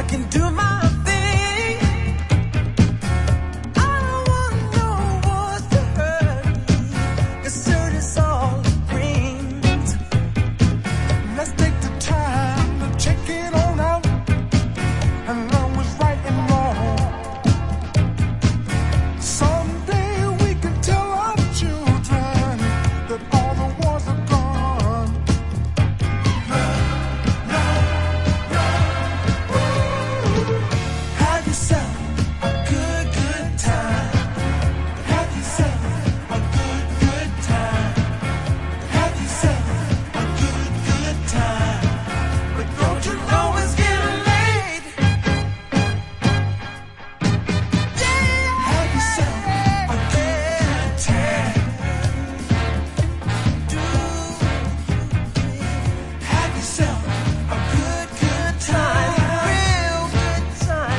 can do my thing. I don't want no wars to hurt me, 'cause hurt is all it brings. Let's take the time to check it on out and